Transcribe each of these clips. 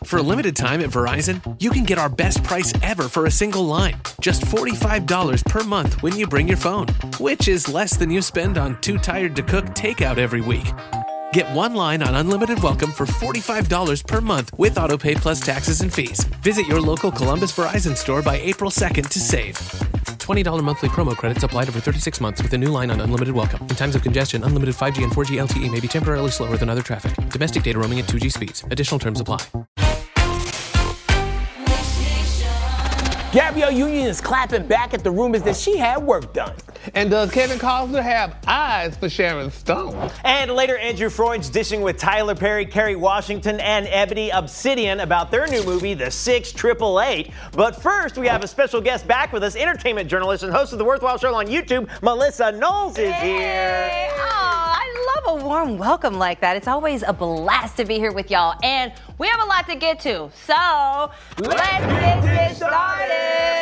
For a limited time at Verizon, you can get our best price ever for a single line. Just $45 per month when you bring your phone, which is less than you spend on Too Tired to Cook takeout every week. Get one line on Unlimited Welcome for $45 per month with AutoPay plus taxes and fees. Visit your local Columbus Verizon store by April 2nd to save. $20 monthly promo credits applied over 36 months with a new line on Unlimited Welcome. In times of congestion, unlimited 5G and 4G LTE may be temporarily slower than other traffic. Domestic data roaming at 2G speeds. Additional terms apply. Gabrielle Union is clapping back at the rumors that she had work done. And does Kevin Costner have eyes for Sharon Stone? And later, Andrew Freund's dishing with Tyler Perry, Kerry Washington, and Ebony Obsidian about their new movie, The 688. But first, we have a special guest back with us, entertainment journalist and host of The Worthwhile Show on YouTube, Melissa Knowles is here. Oh, I love a warm welcome like that. It's always a blast to be here with y'all. And we have a lot to get to. So, let's get this started.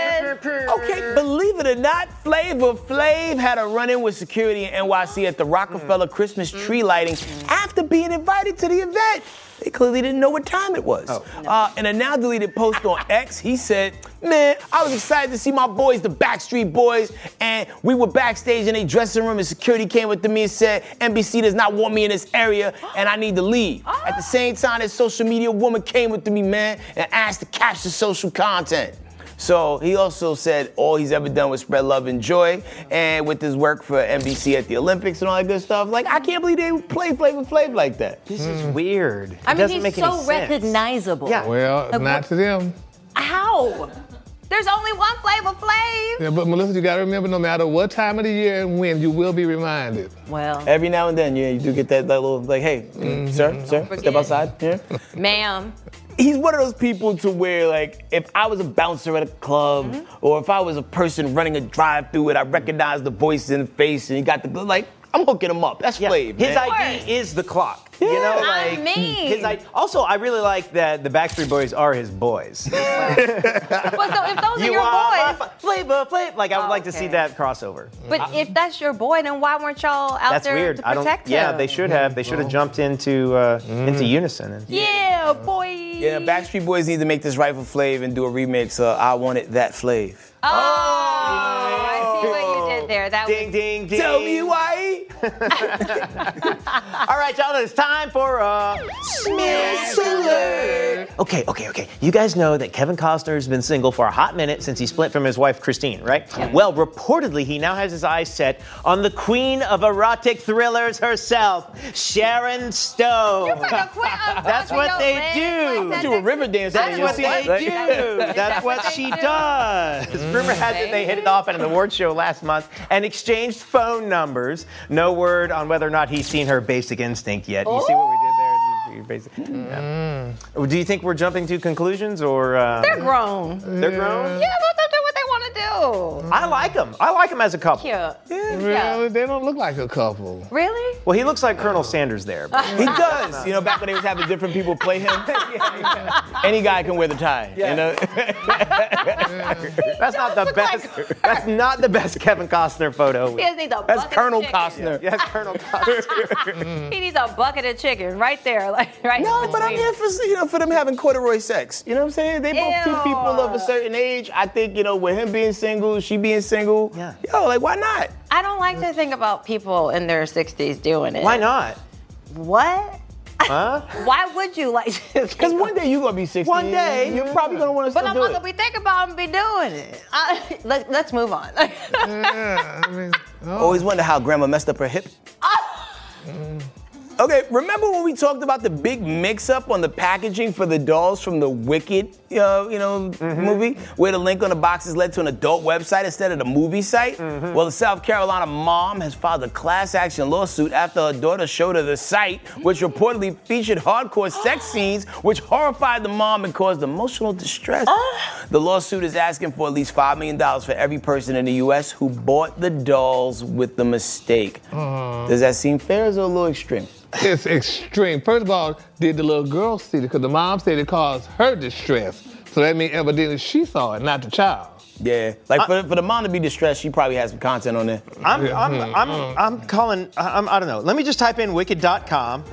Okay, believe it or not, Flavor Flav had a run-in with security in NYC at the Rockefeller Christmas tree lighting after being invited to the event. They clearly didn't know what time it was. In a now-deleted post on X, he said, "Man, I was excited to see my boys, the Backstreet Boys, and we were backstage in a dressing room, and security came up to me and said, NBC does not want me in this area, and I need to leave." At the same time, this social media woman came up to me, man, and asked to capture social content. So he also said all he's ever done was spread love and joy, and with his work for NBC at the Olympics and all that good stuff. Like, I can't believe they play Flavor Flav like that. This is weird. I mean, doesn't he's make any so sense. recognizable. Yeah. Well, not to them. How? There's only one Flavor Flav. Yeah, but Melissa, you gotta remember, no matter what time of the year and when, you will be reminded. Well, Every now and then, yeah, you do get that little, like, hey, sir, step outside. Yeah. ma'am. He's one of those people to where, like, if I was a bouncer at a club, or if I was a person running a drive-through and I recognize the voice and the face and he got the, like, I'm hooking him up. That's Flav, His man. ID is the clock. You know, I like mean. his ID. Also, I really like that the Backstreet Boys are his boys. Well, so if those are your boys, Flavor Flav. Like, I would like to see Okay. that crossover. but if that's your boy, then why weren't y'all out That's there weird. to protect him? Yeah, they should have. They should have jumped into unison. Yeah, boy. Yeah, Backstreet Boys need to make this right for Flav and do a remix of I Want It That Flav. Oh, I see what you did there. That Ding, was ding, ding. Tell me why. All right, y'all, it's time for Smiss Alert. Okay. You guys know that Kevin Costner has been single for a hot minute since he split from his wife, Christine, right? Yeah. Well, reportedly, he now has his eyes set on the queen of erotic thrillers herself, Sharon Stone. That's what they do. Do a river dance. That's what they do. That's what she does. Rumor has it they hit it off at an award show last month and exchanged phone numbers. No word on whether or not he's seen her Basic Instinct yet. You see what we did there? Yeah. Do you think we're jumping to conclusions or? They're grown. They're grown? Yeah, let them do what they want to do. I like them. I like them as a couple. Cute. Really? They don't look like a couple. Really? Well, he looks like Colonel Sanders there. But He does. You know, back when they was having different people play him. Any guy can wear the tie. You know? that's not the best. That's not the best Kevin Costner photo. He just needs a That's bucket Colonel of chicken. Costner. Yes, Colonel Costner. He needs a bucket of chicken right there, like right. No, but I'm between here for them having corduroy sex. You know what I'm saying? They both two Ew. people of a certain age. I think, with him being single, she being single. Yeah. Yo, like, why not? I don't like to think about people in their 60s doing it. Why not? What? Huh? Why would you like to? Because one day you're going to be 60. One day. You're probably going to want to But still I'm do not it. gonna be thinking about him be doing it. Let's move on. Yeah, I mean, Always wonder how grandma messed up her hip. Okay, remember when we talked about the big mix-up on the packaging for the dolls from the Wicked, movie, where the link on the boxes led to an adult website instead of the movie site? Well, the South Carolina mom has filed a class action lawsuit after her daughter showed her the site, which reportedly featured hardcore sex scenes, which horrified the mom and caused emotional distress. The lawsuit is asking for at least $5 million for every person in the U.S. who bought the dolls with the mistake. Does that seem fair or is it a little extreme? it's extreme. First of all, did the little girl see it? Because the mom said it caused her distress. So that means evidently she saw it, not the child. Yeah, like for the mom to be distressed, she probably has some content on there. I'm calling. I don't know. Let me just type in wicked.com. Look at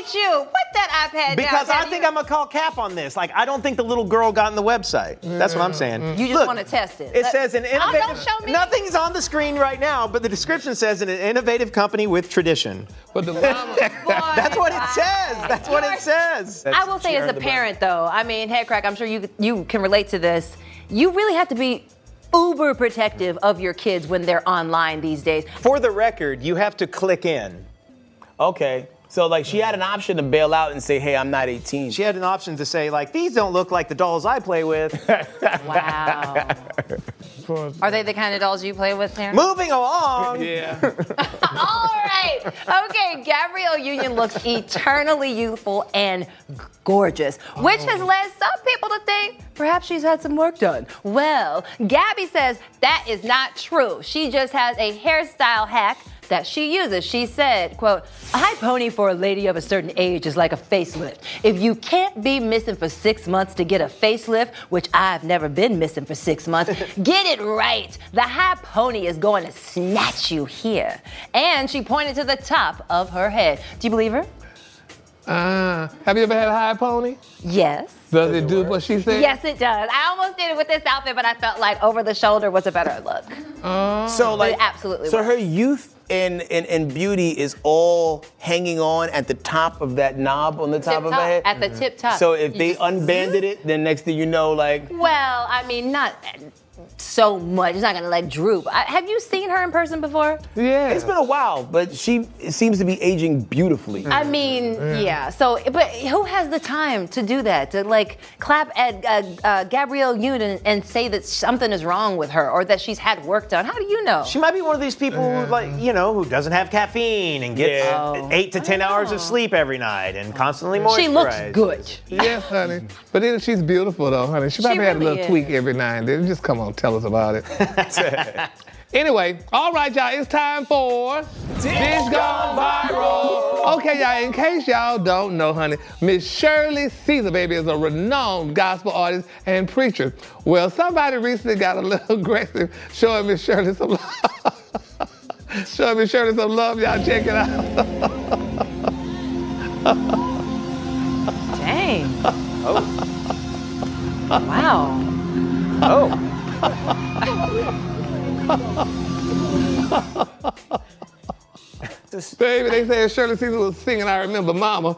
at you. Put that iPad Because down. I think I'm gonna call cap on this. Like, I don't think the little girl got in the website. That's what I'm saying. You just want to test it. It says an innovative. don't show me. Nothing's on the screen right now, but the description says an innovative company with tradition. But the mama, That's what it says. That's what it says. I will say, as a parent, though, I mean, head crack, I'm sure you can relate to this. You really have to be uber protective of your kids when they're online these days. For the record, you have to click in. Okay. So, like, she had an option to bail out and say, hey, I'm not 18. She had an option to say, like, these don't look like the dolls I play with. Wow. Are they the kind of dolls you play with, Terrence? Moving along. yeah. All right. Okay, Gabrielle Union looks eternally youthful and gorgeous, which has led some people to think perhaps she's had some work done. Well, Gabby says that is not true. She just has a hairstyle hack that she uses. She said, quote, a high pony for a lady of a certain age is like a facelift. If you can't be missing for 6 months to get a facelift, which I've never been missing for 6 months, get it right. The high pony is going to snatch you here. And she pointed to the top of her head. Do you believe her? Have you ever had a high pony? Yes. Does it do what she said? Yes, it does. I almost did it with this outfit, but I felt like over the shoulder was a better look. So, like, It absolutely so was. her youth and beauty is all hanging on at the top of that knob on the top of her head? At the tip top. So if You they just- unbanded it, then next thing you know, like, Well, I mean, not so much. It's not gonna like droop. Have you seen her in person before? Yeah. it's been a while, but she seems to be aging beautifully. I mean, yeah. So, but who has the time to do that? To like clap at Gabrielle Union and say that something is wrong with her or that she's had work done? How do you know? She might be one of these people who, like, you know, who doesn't have caffeine and gets Yeah. 8 to 10 hours of sleep every night and constantly moisturized. She looks good. Yes, honey. But then she's beautiful, though, honey. She probably had a really little is. tweak every now and then. Just come on, tell us about it. Anyway, all right, y'all. It's time for Dish Gone Viral. Okay, y'all. In case y'all don't know, honey, Miss Shirley Caesar, baby, is a renowned gospel artist and preacher. Well, somebody recently got a little aggressive, showing Miss Shirley some love. Showing Miss Shirley some love. Y'all check it out. Dang. Wow. Oh. Baby, they said Shirley Caesar was singing I Remember Mama.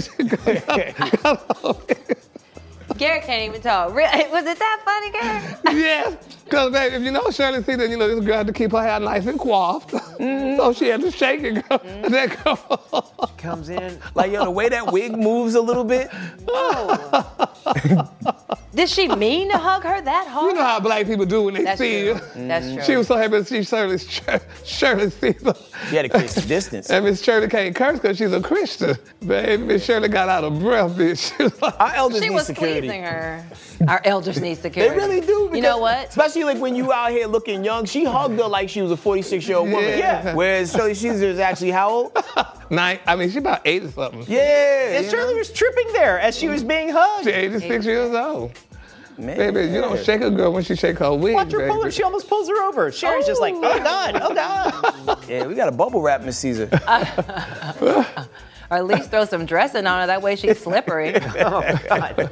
Garrett can't even talk. Really? Was it that funny, Garrett? Yes, because baby, if you know Shirley Caesar, you know this girl had to keep her hair nice and coiffed. So she had to shake it, girl. That girl. Comes in. Like, yo, the way that wig moves a little bit. Did she mean to hug her that hard? You know how black people do when they That's see true. you. That's true. She was so happy to see Shirley Caesar. She had to create some distance. And Miss Shirley can't curse because she's a Christian. Baby, Miss Shirley got out of breath, bitch. She was like, Our elders She need was security. pleasing her. Our elders need They security. really do. You know because- what? Especially like when you out here looking young. She hugged her like she was a 46-year-old woman. Yeah. Whereas Shirley Caesar is actually how old? she about 80 something. Yeah. And Shirley was tripping there as she was being hugged. She's 86 years old. Man. Baby, you don't shake a girl when she shake her wig, Watch her pull her. baby. She almost pulls her over. Sherry's just like, oh God, oh God. Yeah, we got a bubble wrap, Miss Caesar. Or at least throw some dressing on her. That way she's slippery. Oh God.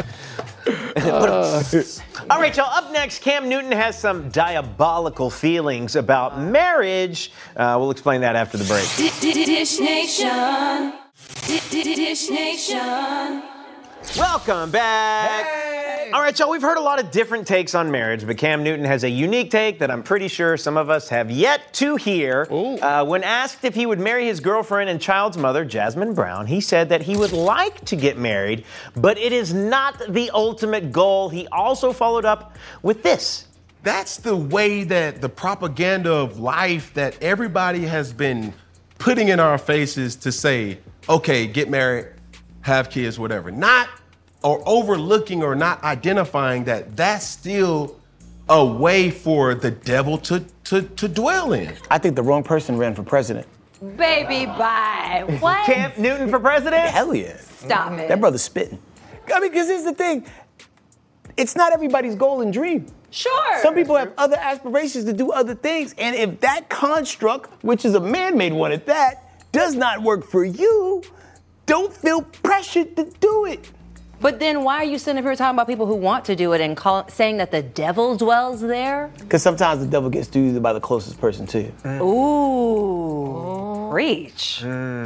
All right, y'all. Up next, Cam Newton has some diabolical feelings about marriage. We'll explain that after the break. Dish Nation. Dish Nation. Welcome back. All right, y'all, we've heard a lot of different takes on marriage, but Cam Newton has a unique take that I'm pretty sure some of us have yet to hear. When asked if he would marry his girlfriend and child's mother, Jasmine Brown, he said that he would like to get married, but it is not the ultimate goal. He also followed up with this. That's the way that the propaganda of life that everybody has been putting in our faces to say, okay, get married, have kids, whatever. Not or overlooking or not identifying that that's still a way for the devil to dwell in. I think the wrong person ran for president. Baby, bye. What? Cam Newton for president? Hell yeah. Stop it. That brother's spitting. I mean, because here's the thing. It's not everybody's goal and dream. Sure. Some people have other aspirations to do other things. And if that construct, which is a man-made one at that, does not work for you, don't feel pressured to do it. But then why are you sitting up here talking about people who want to do it and saying that the devil dwells there? Because sometimes the devil gets through by the closest person to you. Ooh. Preach.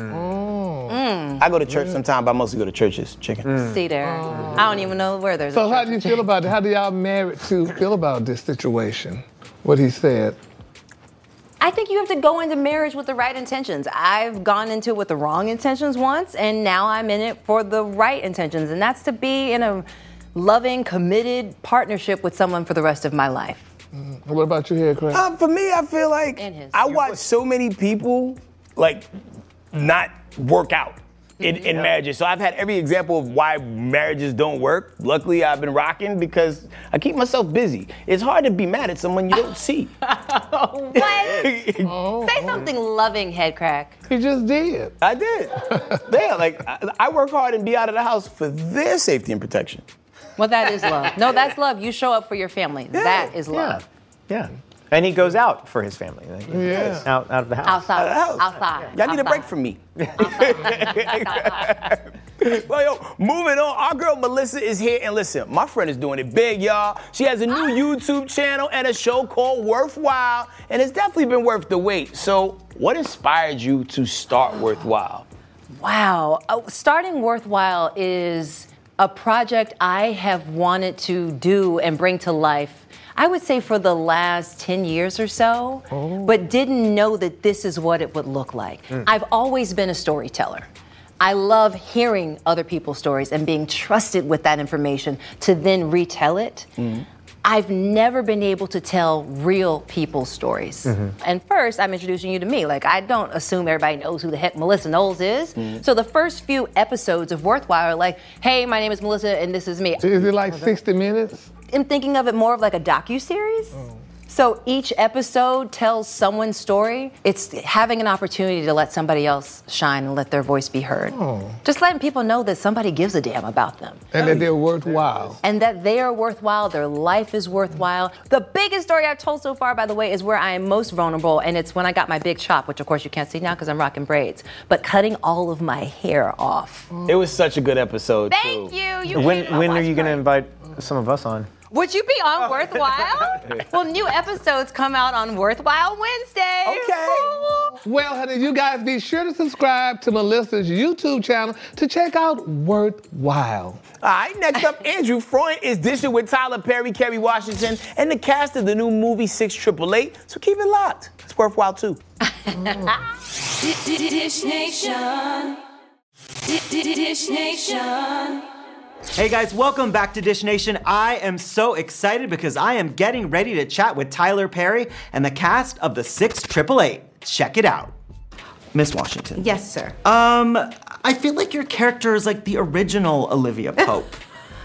I go to church sometimes, but I mostly go to churches. Chicken. See there. I don't even know where there's a So church. how do you feel about it? How do y'all married to feel about this situation? What he said? I think you have to go into marriage with the right intentions. I've gone into it with the wrong intentions once, and now I'm in it for the right intentions, and that's to be in a loving, committed partnership with someone for the rest of my life. What about you here, Craig? For me, I feel like I watch so many people not work out in marriages. So I've had every example of why marriages don't work. Luckily, I've been rocking because I keep myself busy. It's hard to be mad at someone you don't see. What? Say something loving, head crack. He just did. I did. I work hard and be out of the house for their safety and protection. Well, that is love. No, that's love. You show up for your family. Yeah. That is love. Yeah. And he goes out for his family. Out of the house. Outside. Out of the house. Outside. Y'all need a break from me. Well, moving on, our girl Melissa is here, and listen, my friend is doing it big, y'all. She has a new YouTube channel and a show called Worthwhile, and it's definitely been worth the wait. So, what inspired you to start Worthwhile? Wow. Starting Worthwhile is a project I have wanted to do and bring to life, I would say for the last 10 years or so, but didn't know that this is what it would look like. I've always been a storyteller. I love hearing other people's stories and being trusted with that information to then retell it. I've never been able to tell real people's stories. And first, I'm introducing you to me. I don't assume everybody knows who the heck Melissa Knowles is. So the first few episodes of Worthwhile are like, hey, my name is Melissa and this is me. Is it like 60 minutes? I'm thinking of it more of like a docuseries. So each episode tells someone's story. It's having an opportunity to let somebody else shine and let their voice be heard. Just letting people know that somebody gives a damn about them. And that they're worthwhile. And that they are worthwhile, their life is worthwhile. The biggest story I've told so far, by the way, is where I am most vulnerable, and it's when I got my big chop, which of course you can't see now because I'm rocking braids, but cutting all of my hair off. It was such a good episode, Thank too. you. When are you going to invite some of us on? Would you be on Worthwhile? Well, new episodes come out on Worthwhile Wednesday. Okay. Well, honey, you guys be sure to subscribe to Melissa's YouTube channel to check out Worthwhile. All right, next up, Andrew Freund is dishing with Tyler Perry, Kerry Washington, and the cast of the new movie 688. So keep it locked. It's Worthwhile, too. Dish Nation. Dish Nation. Hey guys, welcome back to Dish Nation. I am so excited because I am getting ready to chat with Tyler Perry and the cast of the 688. Check it out. Miss Washington. Yes, sir. I feel like your character is like the original Olivia Pope.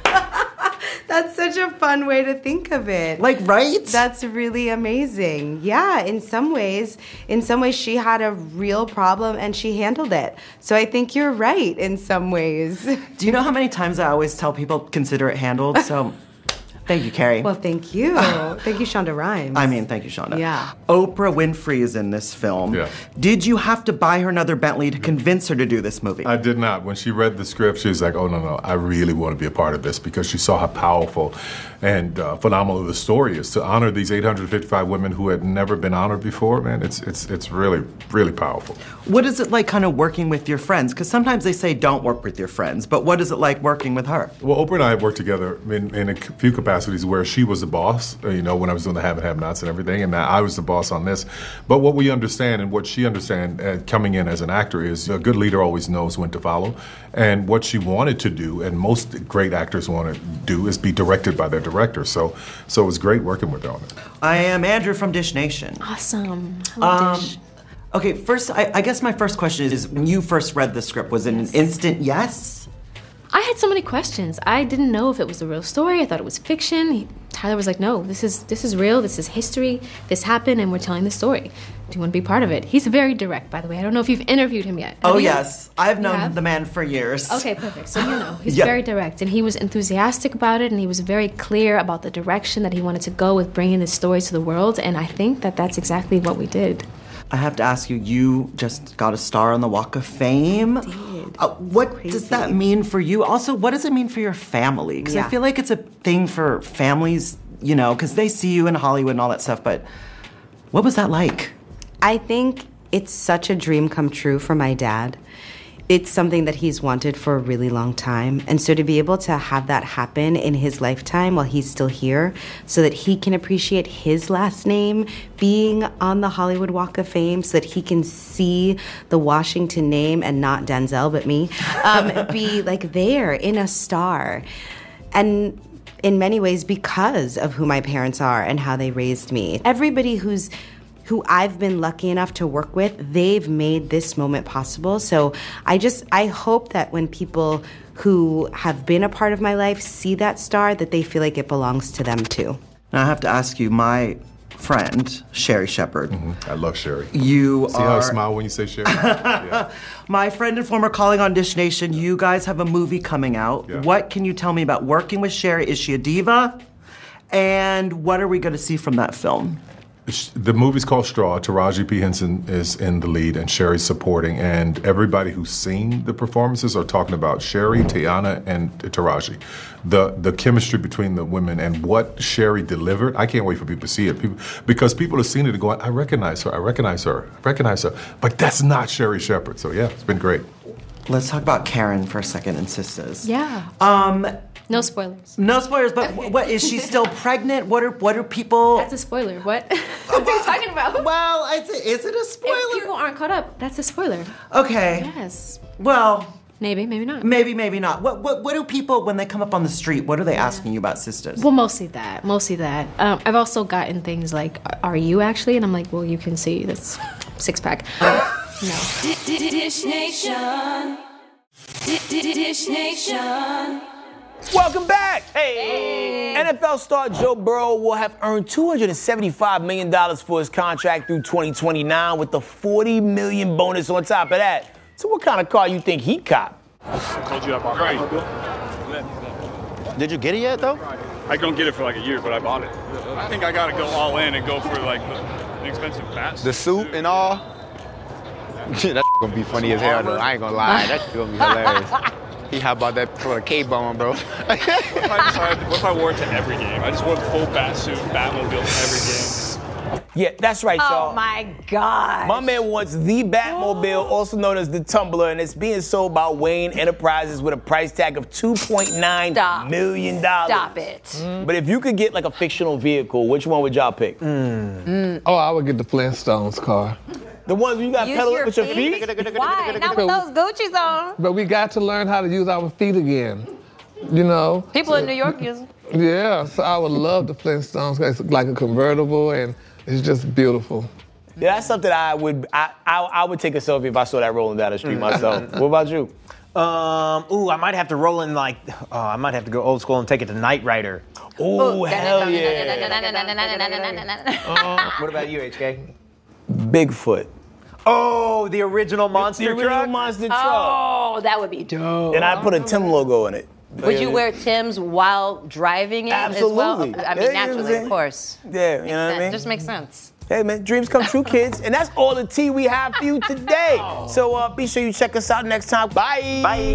That's such a fun way to think of it. Right? That's really amazing. Yeah, in some ways she had a real problem and she handled it. So I think you're right in some ways. Do you know how many times I always tell people consider it handled? So thank you, Carrie. Well, thank you. Thank you, Shonda Rhimes. Thank you, Shonda. Yeah. Oprah Winfrey is in this film. Yeah. Did you have to buy her another Bentley to convince her to do this movie? I did not. When she read the script, she was like, oh, no, I really want to be a part of this because she saw how powerful and phenomenal the story is. To honor these 855 women who had never been honored before, man, it's really, really powerful. What is it like kind of working with your friends? Because sometimes they say don't work with your friends, but what is it like working with her? Well, Oprah and I have worked together in a few capacities where she was the boss, when I was doing the Have and Have-Nots and everything, and I was the boss on this. But what we understand and what she understands coming in as an actor is a good leader always knows when to follow. And what she wanted to do, and most great actors want to do, is be directed by their director. So it was great working with her on it. I am Andrew from Dish Nation. Awesome. Hello, Dish. Okay, first, I guess my first question is, when you first read the script, was it an instant yes? I had so many questions. I didn't know if it was a real story. I thought it was fiction. Tyler was like, no, this is real. This is history. This happened, and we're telling the story. Do you want to be part of it? He's very direct, by the way. I don't know if you've interviewed him yet. Oh, yes. I've known the man for years. Okay, perfect. So you know, he's very direct, and he was enthusiastic about it, and he was very clear about the direction that he wanted to go with bringing this story to the world, and I think that that's exactly what we did. I have to ask you, you just got a star on the Walk of Fame. I did. What does that mean for you? Also, what does it mean for your family? Because I feel like it's a thing for families, you know, because they see you in Hollywood and all that stuff, but what was that like? I think it's such a dream come true for my dad. It's something that he's wanted for a really long time. And so to be able to have that happen in his lifetime while he's still here so that he can appreciate his last name being on the Hollywood Walk of Fame so that he can see the Washington name and not Denzel but me be like there in a star. And in many ways because of who my parents are and how they raised me. Everybody who I've been lucky enough to work with, they've made this moment possible. So I hope that when people who have been a part of my life see that star, that they feel like it belongs to them too. Now I have to ask you, my friend, Sherri Shepherd. I love Sherri. You See how I smile when you say Sherri? Yeah. My friend and former colleague on Dish Nation, you guys have a movie coming out. Yeah. What can you tell me about working with Sherri? Is she a diva? And what are we going to see from that film? The movie's called Straw. Taraji P. Henson is in the lead and Sherri's supporting. And everybody who's seen the performances are talking about Sherri, Tiana, and Taraji. The chemistry between the women and what Sherri delivered. I can't wait for people to see it. Because people have seen it and going, I recognize her, I recognize her, I recognize her. But that's not Sherri Shepherd. So yeah, it's been great. Let's talk about Karen for a second and Sisters. Yeah. No spoilers. No spoilers, but what, is she still pregnant? What are people... That's a spoiler. What? What are you talking about? Well, is it a spoiler? If people aren't caught up, that's a spoiler. Okay. Yes. Well... Maybe, maybe not. Maybe not. What do people, when they come up on the street, what are they asking you about Sisters? Well, mostly that. I've also gotten things like, are you actually? And I'm like, well, you can see this six-pack. No. Dish Nation. Dish Nation. Welcome back. Hey. NFL star Joe Burrow will have earned $275 million for his contract through 2029 with the $40 million bonus on top of that. So what kind of car you think he copped? Called you up on right. Did you get it yet, though? I don't get it for like a year, but I bought it. I think I got to go all in and go for like an expensive bat. The suit and all? That's gonna be funny as hell, though. I ain't gonna lie. That's gonna be hilarious. How about that for a K-bone, bro? What if I wore it to every game? I just wore the full bat suit, Batmobile to every game. Yeah, that's right, y'all. Oh my God. My man wants the Batmobile, also known as the Tumbler, and it's being sold by Wayne Enterprises with a price tag of $2.9 million. Stop it. But if you could get like a fictional vehicle, which one would y'all pick? Oh, I would get the Flintstones car. The ones where you got pedal it with your feet? Why? Not with those Gucci's on. But we got to learn how to use our feet again. You know? People in New York use them. Yeah, so I would love the Flintstones. It's like a convertible and it's just beautiful. Yeah, that's something I would take a selfie if I saw that rolling down the street myself. What about you? I might have to roll in I might have to go old school and take it to Knight Rider. Oh, hell yeah. What about you, HK? Bigfoot. Oh, the original monster truck? The original truck? monster truck. Oh, that would be dope. And I put a Tim logo in it. Would you wear Tim's while driving it Absolutely. as well? I mean, naturally, of course. Yeah, you know what I mean? Just makes sense. Hey, man, dreams come true, kids. And that's all the tea we have for you today. So be sure you check us out next time. Bye. Bye.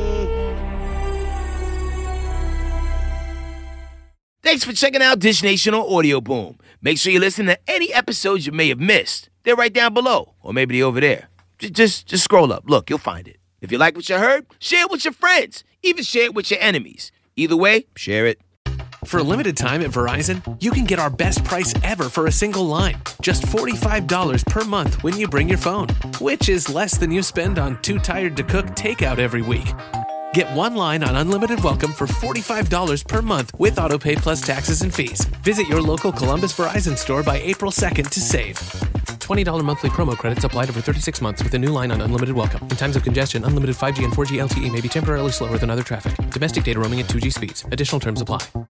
Thanks for checking out Dish Nation on Audio Boom. Make sure you listen to any episodes you may have missed. They're right down below, or maybe they're over there. Just scroll up. Look, you'll find it. If you like what you heard, share it with your friends. Even share it with your enemies. Either way, share it. For a limited time at Verizon, you can get our best price ever for a single line. Just $45 per month when you bring your phone, which is less than you spend on Too Tired to Cook takeout every week. Get one line on Unlimited Welcome for $45 per month with AutoPay plus taxes and fees. Visit your local Columbus Verizon store by April 2nd to save. $20 monthly promo credits applied over 36 months with a new line on Unlimited Welcome. In times of congestion, unlimited 5G and 4G LTE may be temporarily slower than other traffic. Domestic data roaming at 2G speeds. Additional terms apply.